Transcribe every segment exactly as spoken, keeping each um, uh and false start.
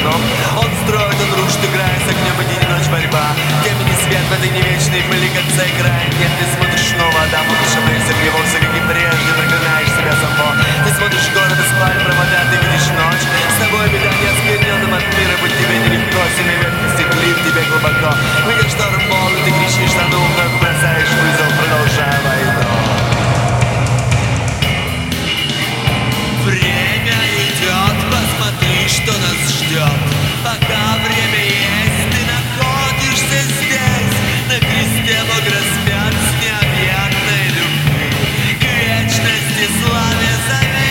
снов. Он строит, он рушит, играя с огнем, и день и ночь борьба. Темень и свет в этой невечной пыли конца играет. Нет, ты смотришь снова, да, будешь обрезать гревался, как и прежде, проклинаешь себя самого. Ты смотришь город и спаль, провода, ты видишь ночь. С тобой беда не оскверненным от мира, быть тебе нелегко. Семя ветки стекли в тебе глубоко. Видишь шторм молнии, ты кричишь на дум, но бросаешь вызов, продолжая войну. Время идет, посмотри, что нас ждет. Пока время есть, ты находишься здесь. На кресте Бог распят с необъятной любви. К вечности славе зови.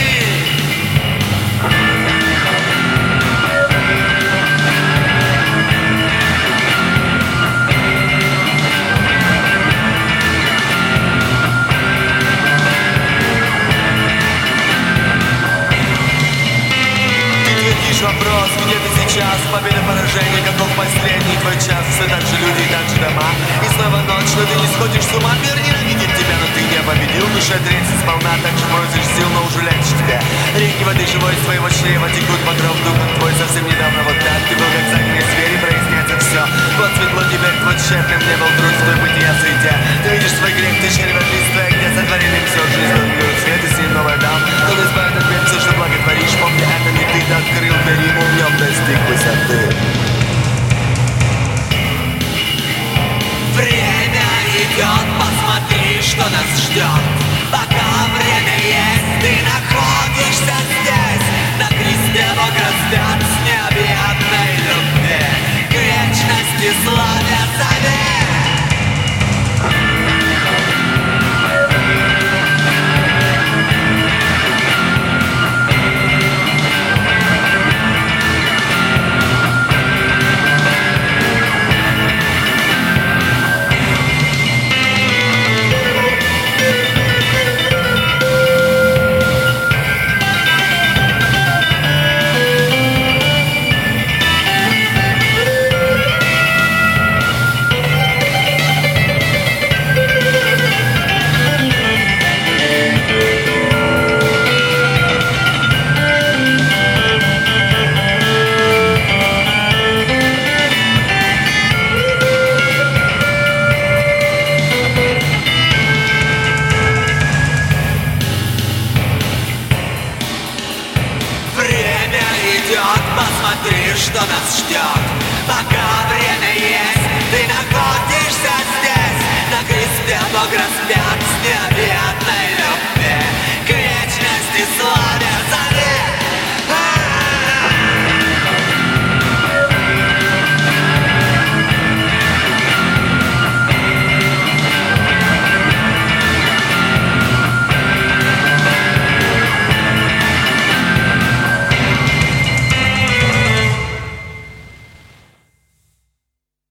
Вопрос, где ты сейчас? Победа, поражение, каков последний твой час? Все так же люди и так же дома. И снова ночь, но ты не сходишь с ума. Мир ненавидит тебя, но ты не победил. Душа трется сполна, так же бросишь сил, но уже легче тебя. Реки воды живой из твоего чрева текут покров духом твой. Совсем недавно вот так ты был как загнанный зверь, и проясняется все. Вот светло теперь твой тщетным не был труд в той бытия суете. Ты видишь свой грех, ты червотистая, где сотворили все. Жизнь мир, свет и сил новая дам. Он избавит от бед все, что благотворишь. Помни, это не ты открыл дверь, ему в нем достиг высоты. Время идет, посмотри, что нас ждет. Пока время есть, ты находишься здесь. На кресте Бог распят с необъятной любви. К вечности славе зови. Посмотри, что нас ждет. Пока время есть, ты находишься здесь. На кресте Бог распят с необъятной любовью.